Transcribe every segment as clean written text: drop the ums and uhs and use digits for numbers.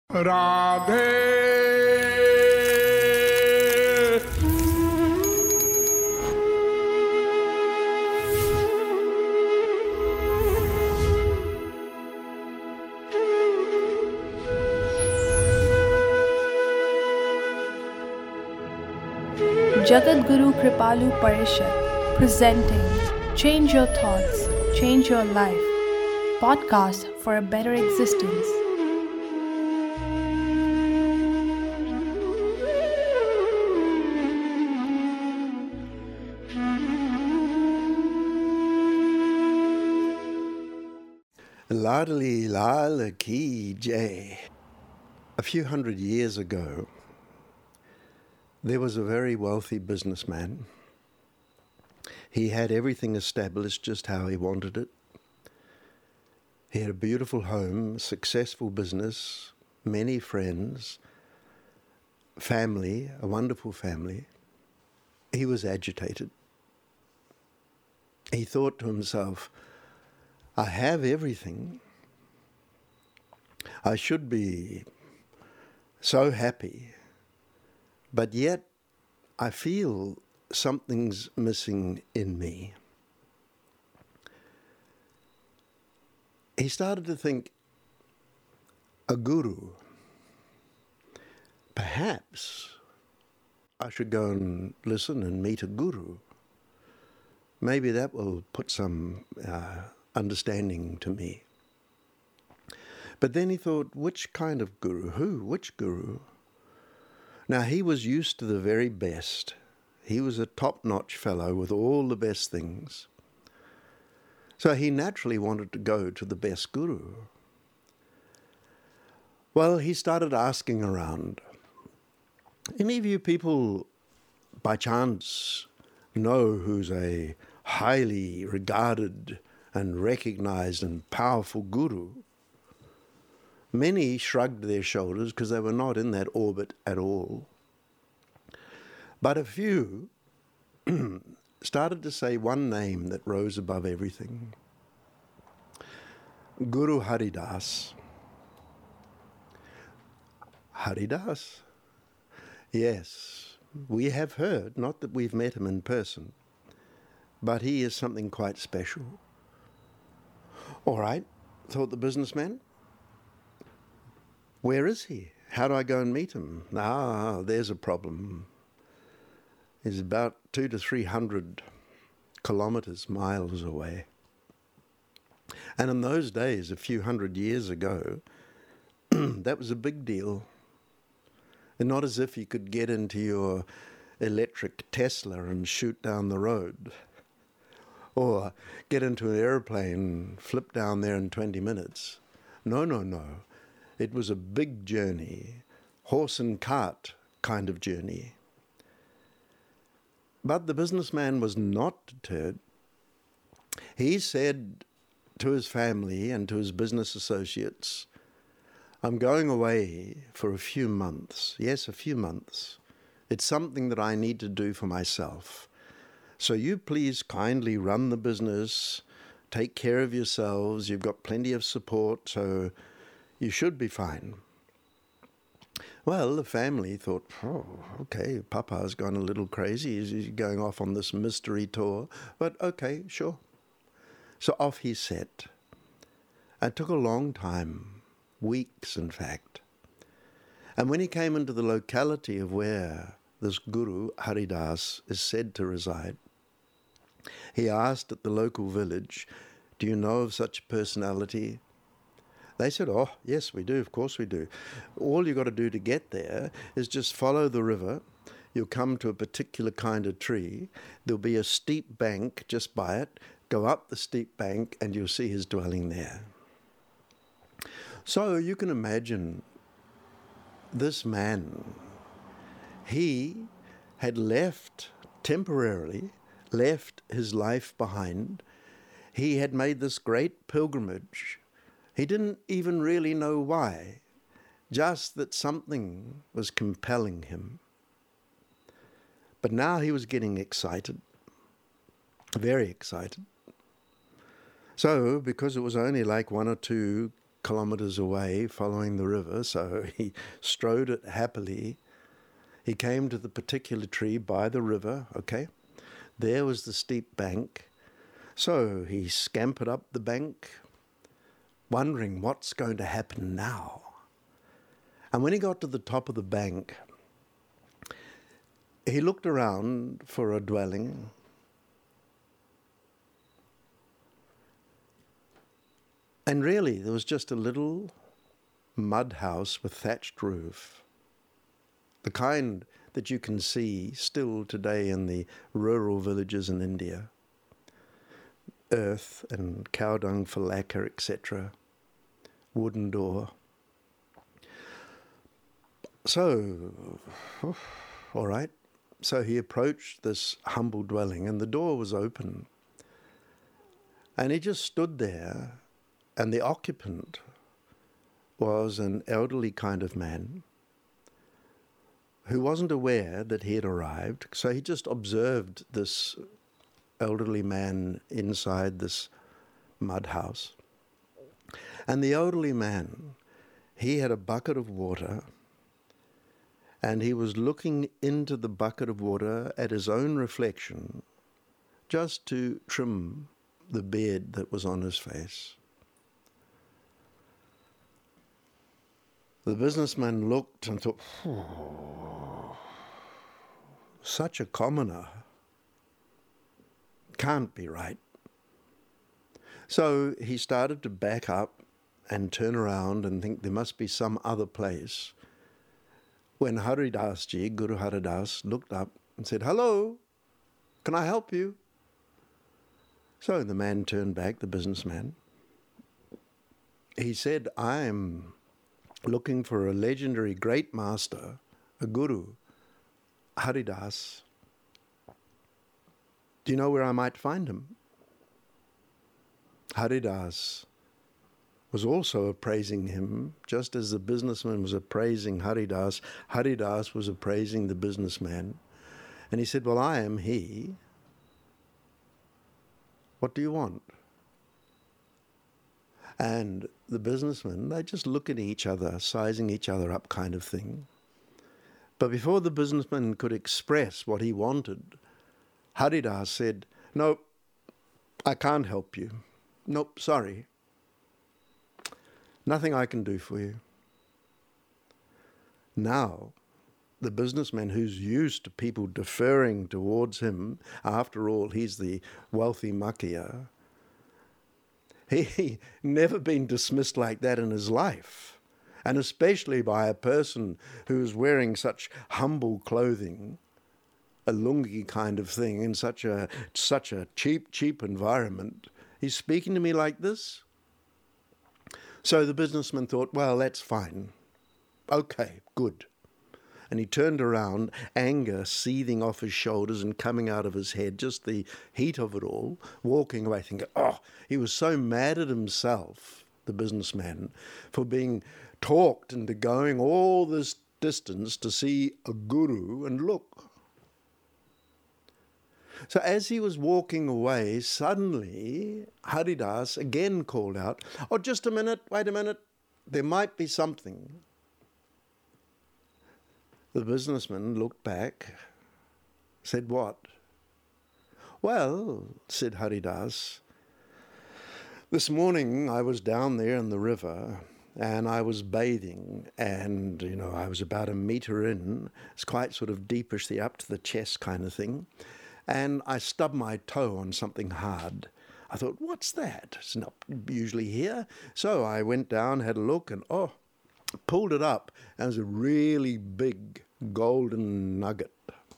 Radhe. Jagadguru Kripalu Parishad presenting Change Your Thoughts, Change Your Life, podcast for a better existence. Ladli Lal Ki Jai. A few hundred years ago, there was a very wealthy businessman. He had everything established just how he wanted it. He had a beautiful home, successful business, many friends, family, a wonderful family. He was agitated. He thought to himself, I have everything. I should be so happy. But yet, I feel something's missing in me. He started to think, a guru. Perhaps I should go and listen and meet a guru. Maybe that will put some understanding to me. But then he thought, which kind of guru? Who? Which guru? Now, he was used to the very best. He was a top-notch fellow with all the best things. So he naturally wanted to go to the best guru. Well, he started asking around. Any of you people, by chance, know who's a highly regarded and recognized and powerful guru? Many shrugged their shoulders because they were not in that orbit at all. But a few started to say one name that rose above everything. Guru Haridas. Haridas? Yes, we have heard, not that we've met him in person, but he is something quite special. All right, thought the businessman. Where is he? How do I go and meet him? There's a problem. He's about 200 to 300 kilometers, miles away. And in those days, a few hundred years ago, that was a big deal. And not as if you could get into your electric Tesla and shoot down the road, or get into an airplane, flip down there in 20 minutes. No. It was a big journey, horse and cart kind of journey. But the businessman was not deterred. He said to his family and to his business associates, I'm going away for a few months. Yes, a few months. It's something that I need to do for myself. So you please kindly run the business, take care of yourselves. You've got plenty of support, so you should be fine. Well, the family thought, okay, Papa's gone a little crazy. He's going off on this mystery tour. But okay, sure. So off he set. It took a long time, weeks in fact. And when he came into the locality of where this Guru Haridas is said to reside, he asked at the local village, do you know of such a personality? They said, oh, yes, we do. Of course we do. All you've got to do to get there is just follow the river. You'll come to a particular kind of tree. There'll be a steep bank just by it. Go up the steep bank and you'll see his dwelling there. So you can imagine this man. He had temporarily left his life behind. He had made this great pilgrimage. He didn't even really know why, just that something was compelling him. But now he was getting excited, very excited. So, because it was only like 1 or 2 kilometres away following the river, so he strode it happily. He came to the particular tree by the river, okay? There was the steep bank. So he scampered up the bank, wondering what's going to happen now. And when he got to the top of the bank, he looked around for a dwelling. And really, there was just a little mud house with thatched roof, the kind that you can see still today in the rural villages in India. Earth and cow dung for lacquer, etc. Wooden door. So, all right. So he approached this humble dwelling and the door was open. And he just stood there, and the occupant was an elderly kind of man who wasn't aware that he had arrived. So he just observed this elderly man inside this mud house. And the elderly man, he had a bucket of water, and he was looking into the bucket of water at his own reflection just to trim the beard that was on his face. The businessman looked and thought, such a commoner. Can't be right. So he started to back up and turn around and think there must be some other place. When Haridas Ji, Guru Haridas, looked up and said, "Hello, can I help you?" So the man turned back, the businessman. He said, "I'm looking for a legendary great master, a guru, Haridas. Do you know where I might find him?" Haridas was also appraising him, just as the businessman was appraising Haridas. Haridas was appraising the businessman. And he said, "Well, I am he. What do you want?" And the businessmen, they just look at each other, sizing each other up kind of thing. But before the businessman could express what he wanted, Haridas said, "Nope, I can't help you. Nope, sorry. Nothing I can do for you." Now, the businessman who's used to people deferring towards him, after all, he's the wealthy makia, he never been dismissed like that in his life, and especially by a person who is wearing such humble clothing, a lungi kind of thing, in such a cheap environment. He's speaking to me like this? So the businessman thought, well, that's fine. Okay, good. And he turned around, anger seething off his shoulders and coming out of his head, just the heat of it all, walking away thinking, he was so mad at himself, the businessman, for being talked into going all this distance to see a guru and look. So as he was walking away, suddenly Haridas again called out, "Oh, just a minute, wait a minute, there might be something." The businessman looked back, said, "What?" "Well," said Haridas, "this morning I was down there in the river and I was bathing, and, I was about a metre in. It's quite sort of deepishly up to the chest kind of thing. And I stubbed my toe on something hard. I thought, what's that? It's not usually here." So I went down, had a look, and pulled it up. And it was a really big golden nugget.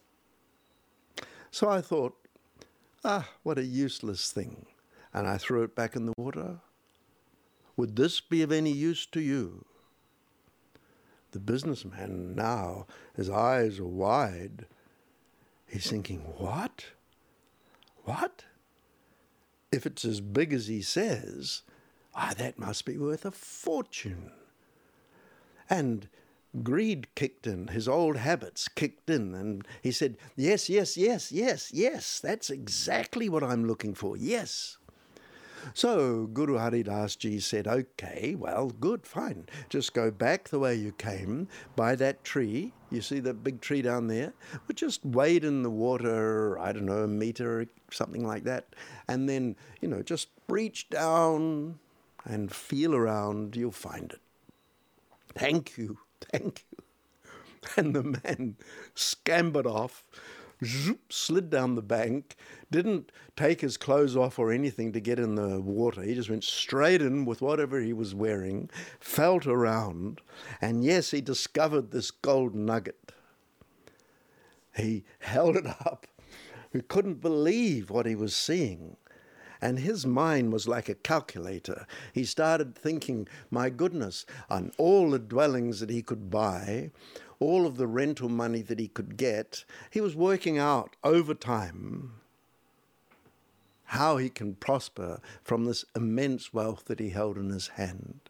So I thought, what a useless thing. And I threw it back in the water. Would this be of any use to you? The businessman now, his eyes are wide. He's thinking, what? What? If it's as big as he says, that must be worth a fortune. And greed kicked in, his old habits kicked in, and he said, yes, that's exactly what I'm looking for, yes. So Guru Hari Das Ji said, okay, well, good, fine. Just go back the way you came by that tree. You see that big tree down there? But just wade in the water, I don't know, a meter, something like that. And then, just reach down and feel around. You'll find it. Thank you. And the man scampered off, slid down the bank, didn't take his clothes off or anything to get in the water. He just went straight in with whatever he was wearing, felt around, and yes, he discovered this gold nugget. He held it up. He couldn't believe what he was seeing. And his mind was like a calculator. He started thinking, my goodness, on all the dwellings that he could buy, all of the rental money that he could get, he was working out over time how he can prosper from this immense wealth that he held in his hand.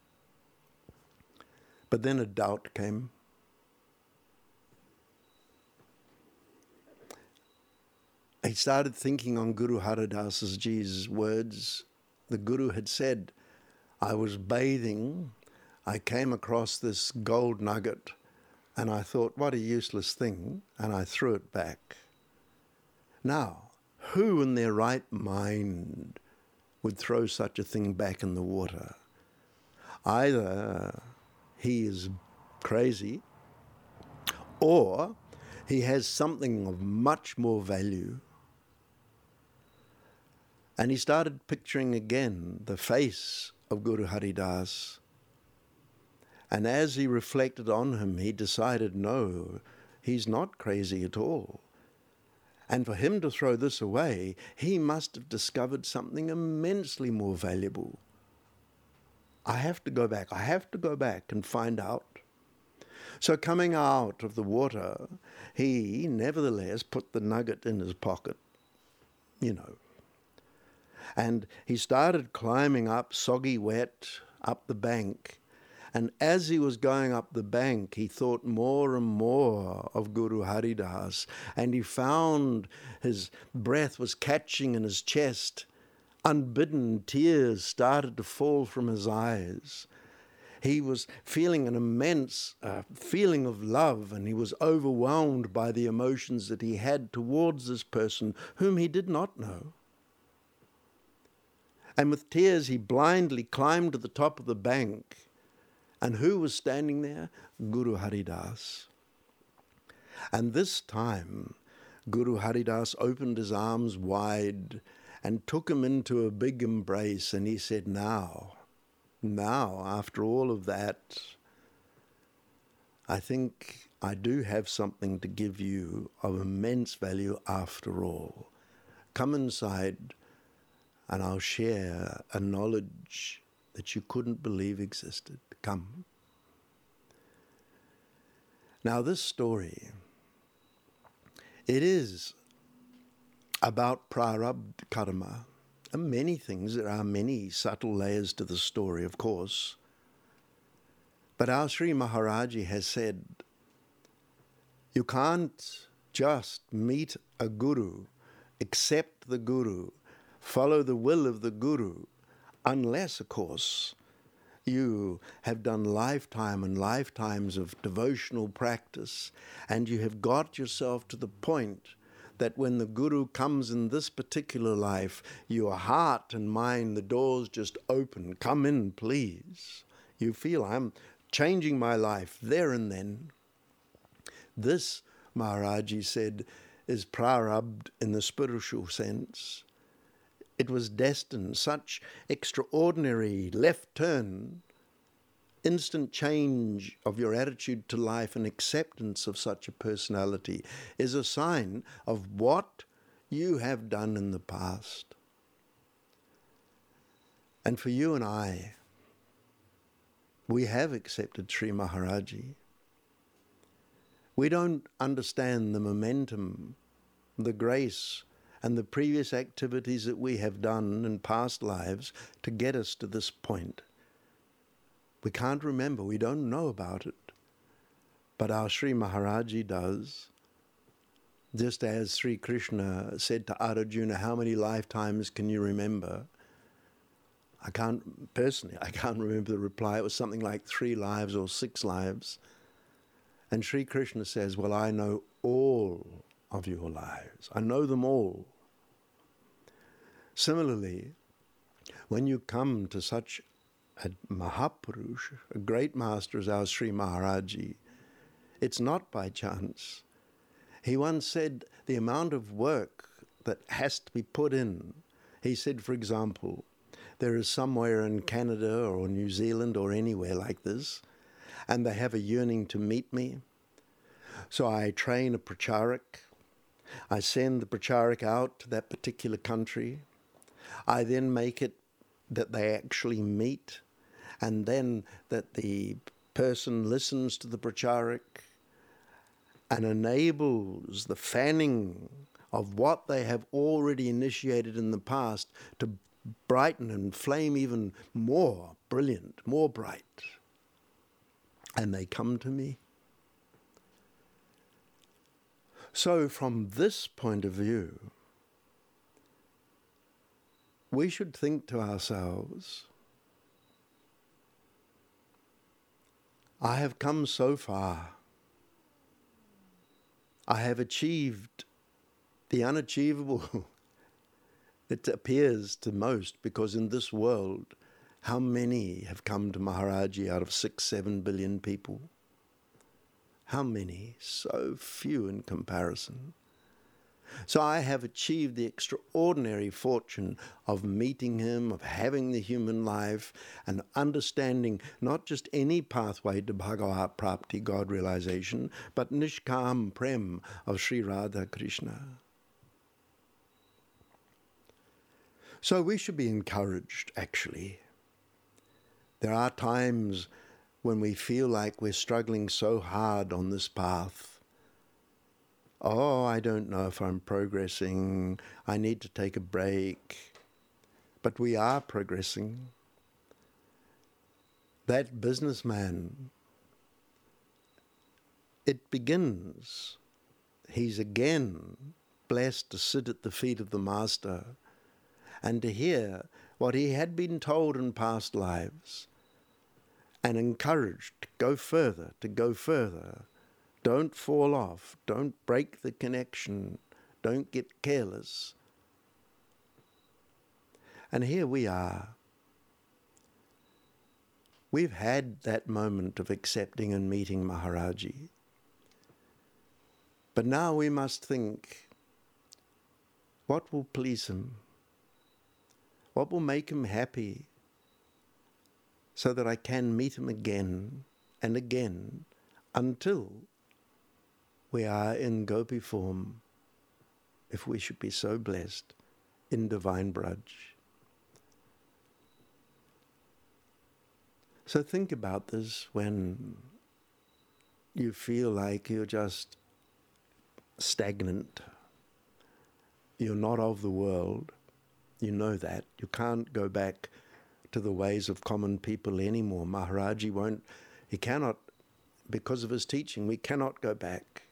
But then a doubt came. He started thinking on Guru Hari Das Ji's words. The Guru had said, I was bathing, I came across this gold nugget, and I thought, what a useless thing, and I threw it back. Now, who in their right mind would throw such a thing back in the water? Either he is crazy, or he has something of much more value. And he started picturing again the face of Guru Hari Das. And as he reflected on him, he decided, no, he's not crazy at all. And for him to throw this away, he must have discovered something immensely more valuable. I have to go back and find out. So coming out of the water, he nevertheless put the nugget in his pocket, And he started climbing up, soggy wet, up the bank. And as he was going up the bank, he thought more and more of Guru Hari Das. And he found his breath was catching in his chest. Unbidden tears started to fall from his eyes. He was feeling an immense feeling of love, and he was overwhelmed by the emotions that he had towards this person whom he did not know. And with tears, he blindly climbed to the top of the bank. And who was standing there? Guru Hari Das. And this time, Guru Hari Das opened his arms wide and took him into a big embrace. And he said, now, after all of that, I think I do have something to give you of immense value after all. Come inside, and I'll share a knowledge that you couldn't believe existed. Come. Now this story, it is about prarabdha karma and many things. There are many subtle layers to the story, of course. But our Sri Maharaji has said, you can't just meet a guru, accept the guru, follow the will of the guru, unless, of course, you have done lifetime and lifetimes of devotional practice, and you have got yourself to the point that when the guru comes in this particular life, your heart and mind, the doors just open. Come in, please. You feel, I'm changing my life there and then. This, Maharaji said, is prarabdha in the spiritual sense. It was destined. Such extraordinary left turn, instant change of your attitude to life and acceptance of such a personality is a sign of what you have done in the past. And for you and I, we have accepted Sri Maharaji. We don't understand the momentum, the grace, and the previous activities that we have done in past lives to get us to this point. We can't remember, we don't know about it. But our Sri Maharaji does. Just as Sri Krishna said to Arjuna, how many lifetimes can you remember? I can't remember the reply. It was something like 3 lives or 6 lives. And Sri Krishna says, well, I know all of your lives. I know them all. Similarly, when you come to such a Mahapurush, a great master as our Sri Maharaji, it's not by chance. He once said the amount of work that has to be put in. He said, for example, there is somewhere in Canada or New Zealand or anywhere like this, and they have a yearning to meet me. So I train a pracharak. I send the pracharak out to that particular country. I then make it that they actually meet, and then that the person listens to the pracharak and enables the fanning of what they have already initiated in the past to brighten and flame even more brilliant, more bright. And they come to me. So from this point of view, we should think to ourselves, I have come so far. I have achieved the unachievable. It appears to most, because in this world, how many have come to Maharaji out of 6-7 billion people? How many? So few in comparison. So I have achieved the extraordinary fortune of meeting him, of having the human life, and understanding not just any pathway to Bhagavat Prapti, God realization, but Nishkam Prem of Sri Radha Krishna. So we should be encouraged, actually. There are times when we feel like we're struggling so hard on this path. Oh, I don't know if I'm progressing. I need to take a break. But we are progressing. That businessman, it begins. He's again blessed to sit at the feet of the Master and to hear what he had been told in past lives, and encouraged to go further, Don't fall off. Don't break the connection. Don't get careless. And here we are. We've had that moment of accepting and meeting Maharaji. But now we must think, what will please him? What will make him happy, so that I can meet him again and again until we are in Gopi form, if we should be so blessed, in divine Braj. So think about this when you feel like you're just stagnant. You're not of the world. You know that. You can't go back to the ways of common people anymore. Maharaji he cannot, because of his teaching, we cannot go back.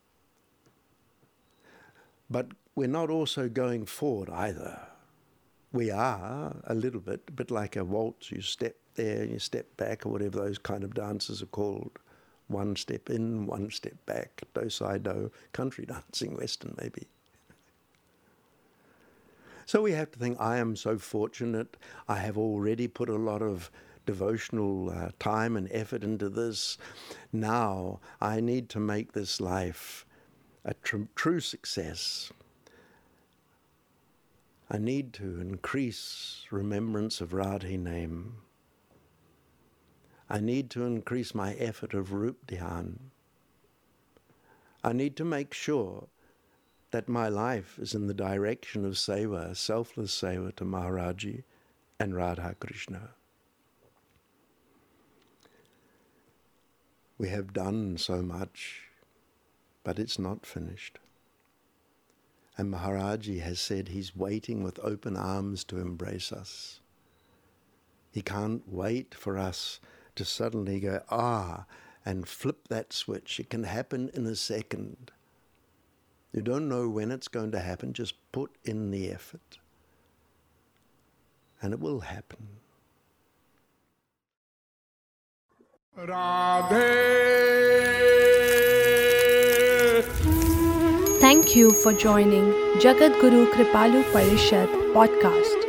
But we're not also going forward either. We are a bit like a waltz. You step there and you step back, or whatever those kind of dances are called. One step in, one step back, do-si-do, country dancing, Western maybe. So we have to think, I am so fortunate. I have already put a lot of devotional time and effort into this. Now I need to make this life a true success. I need to increase remembrance of Radhe name. I need to increase my effort of Rup Dhyan. I need to make sure that my life is in the direction of seva, selfless seva to Maharaji and Radha Krishna. We have done so much, but it's not finished. And Maharaji has said he's waiting with open arms to embrace us. He can't wait for us to suddenly go, and flip that switch. It can happen in a second. You don't know when it's going to happen, just put in the effort. and it will happen. Thank you for joining Jagat Guru Kripalu Parishad podcast.